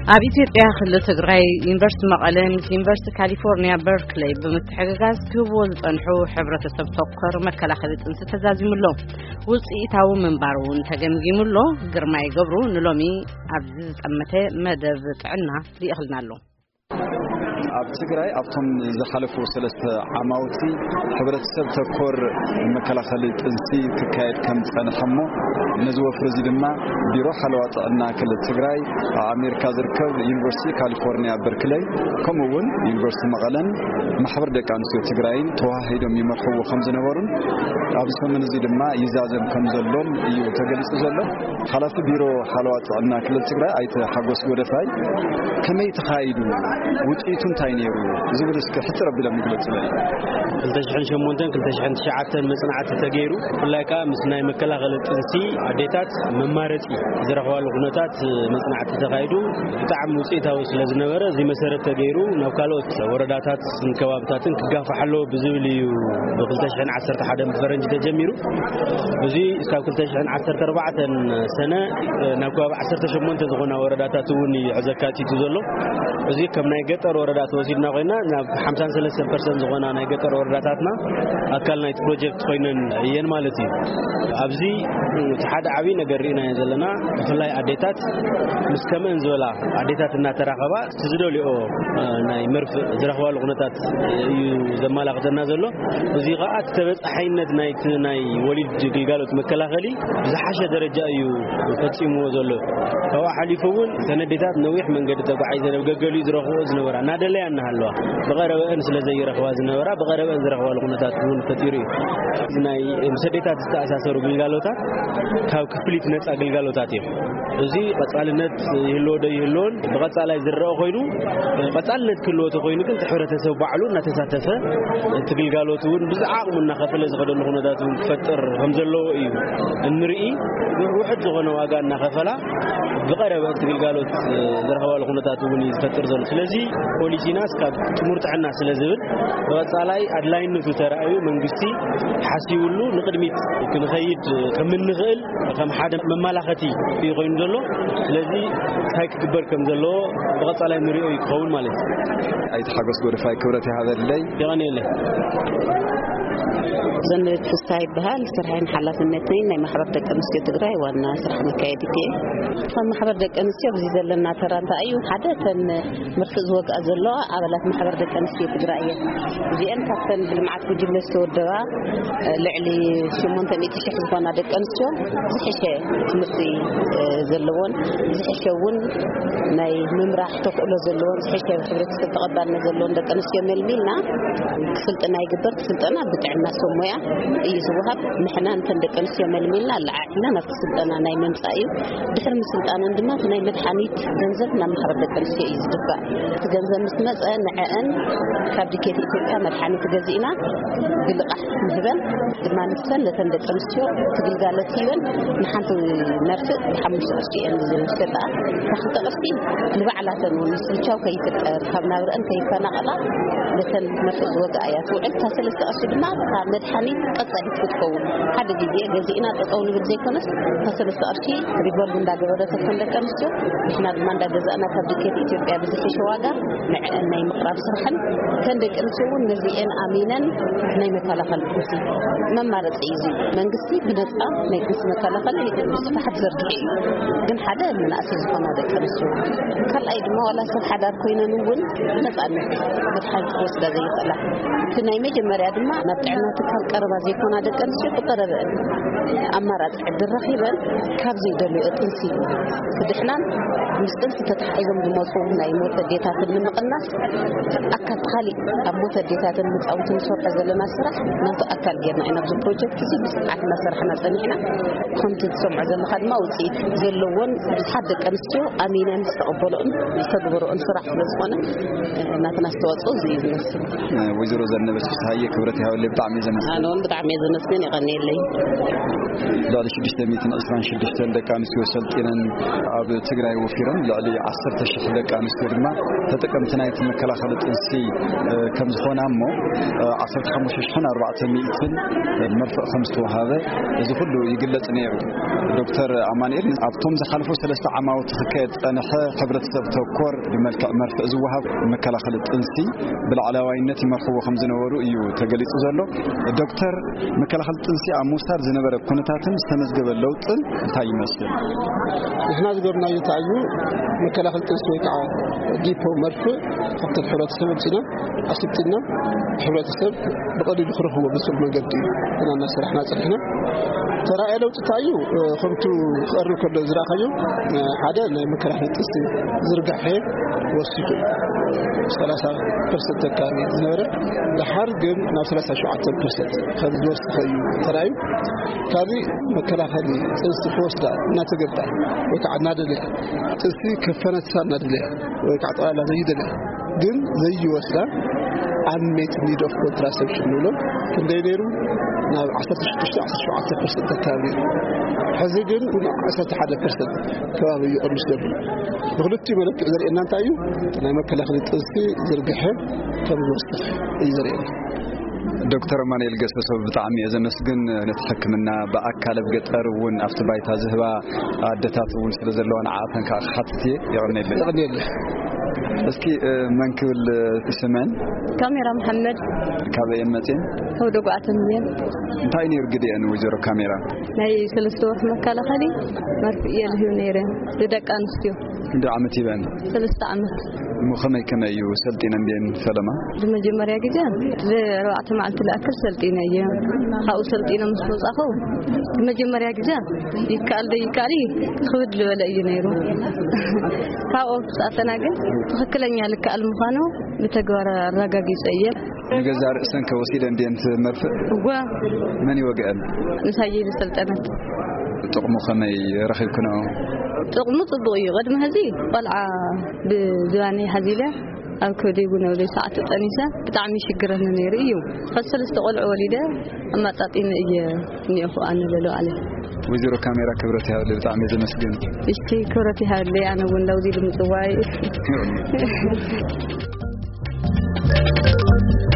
ኣብ ኢትዮጵያ ክልል ትግራይ ዩኒቨርሲቲ መቐለ ምስ ዩኒቨርሲቲ ካሊፎርኒያ በርክሌይ ብምትሕግጋዝ ክህብዎ ዝጸንሑ ሕብረተሰብ ተኮር መከላኸሊ ጥንሲ ተዛዚሙሎ ውጽኢታዊ ምንባር እውን ተገምጊሙሎ ግርማይ ገብሩ ንሎሚ ኣብዚ ዝጠመተ መደብ ጥዕና ይእኽልናሎ ኣብ ትግራይ ኣብቶም ዝሓለፉ 3 ዓመታት ሕብረተሰብ ተኮር መከላኸሊ ጥንሲ ክካየድ ከም ጸንሐሞ ነዚ ወፍሪ እዚ ድማ ቢሮ ሓለዋ ጥዕና ክልል ትግራይ ኣሜሪካ ዝርከብ ዩኒቨርሲቲ ካሊፎርኒያ በርክሌይ ከምኡውን ዩኒቨርሲቲ መቐለን ማሕበር ደቂ ኣንስትዮ ትግራይን ተዋሂዶም ይመርሕዎ ከም ዝነበሩን ኣብ ሰሙን እዚ ድማ ይዛዘም ከም ዘሎን እዩ ተገሊጹ ዘሎ ሓላፊ ቢሮ ሓለዋ ጥዕና ክልል ትግራይ ኣይተ ሓጎስ ጎደፋይ ከመይ ተኻይዱ ውጽኢቱ እንታይ ነይሩ ዝብል እስከ ሕጽር ብለም ግለጽለ 2008-2009 መጽናዕቲ ተገይሩ ፍላይካ ምስ ናይ መከላኸሊ ጥንሲ ኣዴታት መማረጺ ዝረኽባሉ ኩነታት መጽናዕቲ ተኻይዱ ብጣዕሚ ውጽኢታዊ ስለ ዝነበረ እዚ መሰረት ተገይሩ ናብ ካልኦት ወረዳታት ከባቢታትን ክጋፋሓሎ ብዝብል እዩ ብ2011 ብፈረንጅ ተጀሚሩ እዚ እስካብ 2014 ሰነ ናብ ከባቢ 18 ዝኾና ወረዳታት እውን ይዕዘካቲቱ ዘሎ እዚ ከም ናይ ገጠር ወረዳታት ወሲድና ኮይና ናብ 53% ዝኾና ናይ ገጠር ወረዳታትና ኣካል ናይ ፕሮጀክት ኮይነን እየን ማለት እዩ ኣብዚ ሓደ ዓቢ ነገር ኢና ዘለና ብፍላይ ኣዴታት ምስ ከመን ዝበላ ኣዴታት እናተራኸባ ዝደልዮ ናይ መርፍ ዝረኽባሉ ኩነታት እዩ ዘመላኽተና ዘሎ እዚ ከዓ ተበጻሓይነት ናይ ወሊድ ግልጋሎት መከላኸሊ ዝሓሸ ደረጃ እዩ ፈጺምዎ ዘሎ ካብኡ ሓሊፉ እውን ተነዴታት ነዊሕ መንገዲ ተጓዒዘን ገገሉ ዝረኽቦ ዝነበራ ናደለያ እናሃለዋ ብቐረበን ስለ ዘይረኽባ ዝነበራ ብቐረበን ዝረኽባሉ ኩነታት እውን ፈጢሩ እዩ ናይ ሰዴታት ዝተኣሳሰሩ ግልጋሎታት ካብ ክፍሊት ነፃ ግልጋሎታት እዮም እዚ ቀጻልነት ይህልዎ ዶ ይህልዎን ብቐጻላይ ዝረአ ኮይኑ ቀጻልነት ክህልዎ ተኮይኑ ግን ሕብረተሰብ ባዕሉ እናተሳተፈ እቲ ግልጋሎት እውን ብዝዓቕሙ እናኸፈለ ዝኸደሉ ኩነታት እውን ክፈጥር ከም ዘለዎ እዩ እንርኢ ውሕድ ዝኾነ ዋጋ እናኸፈላ ብቐረበ እቲ ግልጋሎት ዝረኽባሉ ኩነታት እውን ይፈጥር ዘሎ ስለዚ ፖሊሲና እስካብ ትምህርቲ ጥዕና ስለ ዝብል ብቐጻላይ ኣድላይነቱ ተራእዩ መንግስቲ ሓሲቡሉ ንቅድሚት ክንኸይድ ከም እንኽእል ከም ሓደ መመላኸቲ ኮይኑ ዘሎ ስለዚ እንታይ ክግበር ከም ዘለዎ ብቐጻላይ ንሪኦ ይኸውን ማለት እዩ ኣይተ ሓጎስ ጎደፋይ ክብረት ይሃበለይ ይቐኒየለ ዘንብት ፍስታይ በሃል ስራሕን ሓላፍነትን ናይ ማሕበር ደቂ ኣንስትዮ ትግራይ ዋና ስራሕ መካየዲት እየ ከም ማሕበር ደቂ ኣንስትዮ ኣብዚ ዘለና ተራንታ እዩ ሓደ ተን ምርፍእ ዝወግኣ ዘለዋ ኣባላት ማሕበር ደቂ ኣንስትዮ ትግራይ እየን እዚአን ካብተን ብልምዓት ጉጅለ ዝተወደባ ልዕሊ 800,000 ዝኾና ደቂ ኣንስትዮ ዝሕሸ ትምህርቲ ዘለዎን ዝሕሸ እውን ናይ ምምራሕ ተኽእሎ ዘለዎን ዝሕሸ ሕብረተሰብ ተቐባልነት ዘለዎን ደቂ ኣንስትዮ መልሚልና ክስልጥና ይግበር ክስልጥና ብጥዕና ሞያ እዩ ዝወሃብ ንሕና እንተን ደቂ ኣንስትዮ መልሚልና ለዓዕና ናብቲ ስልጠና ናይ መምጻእ እዩ ድሕሪ ምስልጣነን ድማ ናይ መድሓኒት ገንዘብ ናብ ማሕበር ደቂ ኣንስትዮ እዩ ዝድፋእ እቲ ገንዘብ ምስ መጸ ንዐአን ካብ ዲኬት ኢትዮጵያ መድሓኒት ገዚእና ብልቓሕ ንህበን ድማ ንሰን ነተን ደቂ ኣንስትዮ ትግልጋሎት ሂበን ንሓንቲ መርፍእ ብ5 ቅርሺ እየን ዝሸጣ ንሓንቲ ቅርሺ ንባዕላተን እውን ምስልቻው ከይፍጠር ካብ ናብረአን ከይፈናቐላ ነተን መርፍእ ዝወግኣ እያ ትውዕል እታ 3 ቅርሺ ድማ መድሓኒት ቀጻሊ ክትከውን ሓደ ግዜ ገዚእና ጠጠው ንብል ዘይኮነስ ተሰለስተ ቅርሺ ሪቮልቭ እንዳገበረት ተፈንደቀ አንስትዮ ንሕና ድማ እንዳገዛእና ካብ ዲኬት ኢትዮጵያ ብዝሕሸ ዋጋ ናይ ምቕራብ ስራሕን ከንደቂ ኣንስትዮ እውን ነዚአን ኣሚነን ናይ መከላኸሊ ጥንሲ መማረፂ እዩ መንግስቲ ብነፃ ናይ ጥንሲ መከላኸሊ ብስፍሓት ዘርጊሕ እዩ ግን ሓደ መናእሰይ ዝኾና ደቂ ኣንስትዮ ካልኣይ ድማ ዋላ ሰብ ሓዳር ኮይነን እውን ነፃነት መድሓኒት ክወስዳ ዘይኽእላ እቲ ናይ መጀመርያ ድማ ናብ ጥዕና ትካል ቀረባ ዘይኮና ደቂ ኣንስትዮ ብቐረበን ኣማራፂ ዕድል ረኺበን ካብ ዘይደልዩ ጥንሲ ክድሕናን ምስ ጥንሲ ተተሓሒዞም ዝመፁ ናይ ሞት ኣዴታትን ንምቕናስ ኣካል ካሊእ ኣብ ሞት ኣዴታትን ምፃውቲ ንሰርሖ ዘለና ስራሕ ናቱ ኣካል ጌርና ኢና ኣብዚ ፕሮጀክት እዚ ብስርዓት እናሰርሕና ፀኒሕና ከምቲ ትሰምዑ ዘለካ ድማ ውፅኢት ዘለዎን ብዙሓት ደቂ ኣንስትዮ ኣሚነን ዝተቐበሎን ዝተግበሮን ስራሕ ስለ ዝኾነ ናትና ዝተወፅኡ እዚ እዩ ዝመስል ወይዘሮ ዘነበች ፍስሃየ ክብረት ይሃበለይ بطعم يزنس أنا وين بطعم يزنس من يغني لي لعلي 626 دقة نسيو سلطينن أب تجري وفيرن لعلي 10 دقة نسيو دما تتكلم نايت مكلاخل تنسي كم زخون عمو 15,400 مرفق 5 هذا إذا كله يقلت نيرو دكتور عمانيل أبتم زخلفو 3 عماوت خكيت أنا حبرة تذكر بملك مرفق زوهب مكلاخل تنسي بالعلاوينة مرفوع 5 نورو يو تجلس زلو دكتور مكلاخل تنسي عموسار زنبر كونتاتن استمزجب اللوط تاي مسل إحنا ذكرنا يتعيو مكلاخل تنسي كع جيبه مرفق حتى الحرات السبب سنة أسبتنا حرات السبب بقدر يخرج هو بس من قدي أنا الناس رحنا صحنا ترى لو تتعيو خمتو قرر كل زراعيو هذا مكلاخل تنسي زرقة حي وسيكو 3% كامي زنبر لحرق نا 13% هذا دوست خيو تراي كذي مكلاخل تنسي فوستا ناتجبتا وكعدنا دله تنسي كفنت سنة دله وكعطالا زيدله ግን ዘይወስዳ unmet need of contraception ነው እንደኔሩ ናብ 16% ተካቢ ሕዚ ግን 11% ከባቢ ይቆርስ ደብ ብክልቲ መልክ ዘርኤና እንታዩ ናይ መከላኸሊ ጥንሲ ዝርግሐ ከም ዝወስድ ይዘርኤና دكتور مانيل قصص بطعمي إذا مسجن نتحكمنا بأكل بقطر ون أفتبايت هذا عدتات ون سلزلون عاطن كأخذتي يعني لي اسكي منكول اسمان كاميرا محمد كابي امتين هو دقعت مين انتاي نير غدي ان وجرو كاميرا ناي سلسته مكاله خلي مرفئيه له نيره لدق انستيو عند عمتي بان 3 عمت مخمي كما يو سلطينا بين سلامه بمجمريا غزا لروعه معلت الاكل سلطينا يا هاو سلطينا مسوصاخو بمجمريا غزا يكالي خود ولا ينيرو هاو ساتناغن تخكلኛ لكال مخانو بتغوار رغاغي صيه نجزار اسن كوسيد اندينت مرفق وا من يوقال نسايي السلطنات تقمو خمي رخيكنا تقمو طبقي قد ما هذه طلعه بزواني هذيله أو كودي يقولون لي ساعة الأنيسة بتعمي شجرنا نيريو فصل استقل عوليده أما تعطينا إني أخو أنا للو عليه وزيرو كاميرا كبرتها اللي بتعمي زي مسجن اشتي كبرتها اللي أنا ونلودي المتواي